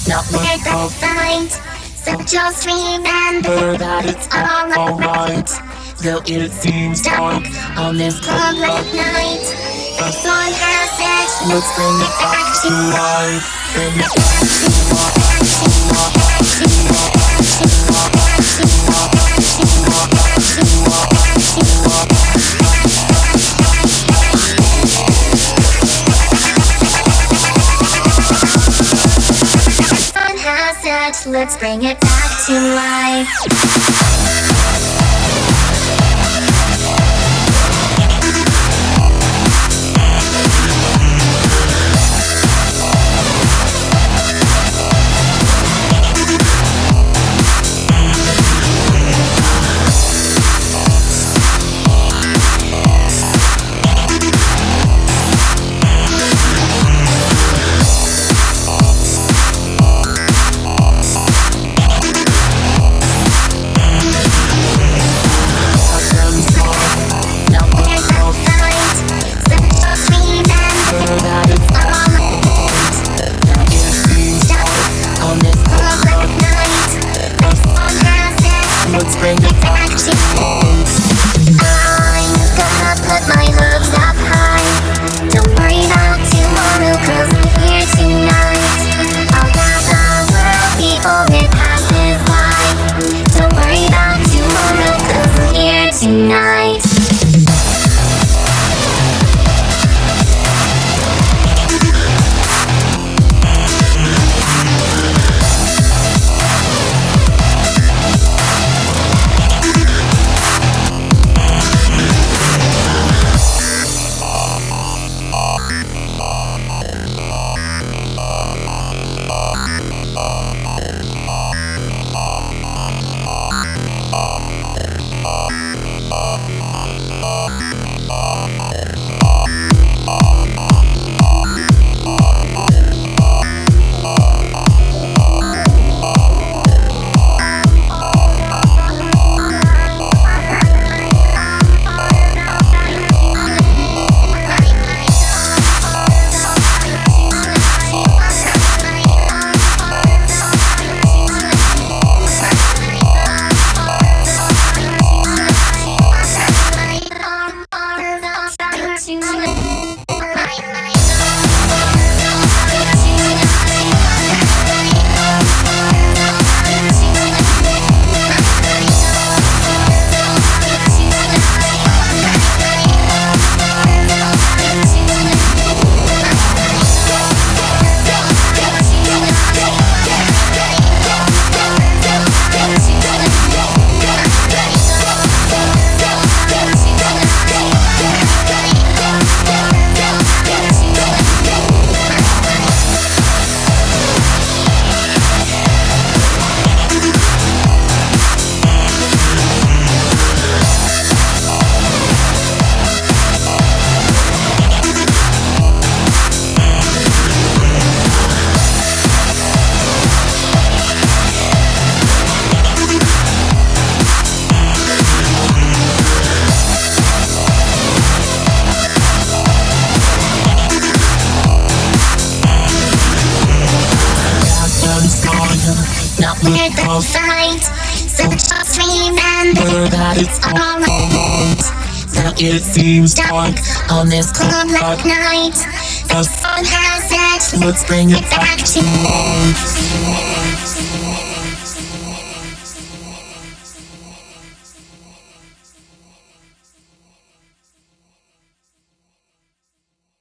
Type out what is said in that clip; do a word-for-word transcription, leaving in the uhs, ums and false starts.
not let go fight. So just remember that it's all alright. Though it seems dark on this cold night, the sun has set. Let's bring it back to life. Bring it back to life. Let's bring it back to life. Let's bring it back to life. I'm gonna put my hopes up high. Don't worry about tomorrow, cause I'm here tonight. I'll grab the world before it passes by. Don't worry about tomorrow, cause I'm here tonight. Not let go fight. So just remember that it's all alright. Though it seems dark on this cold night, the sun has set. Let's bring it back to life.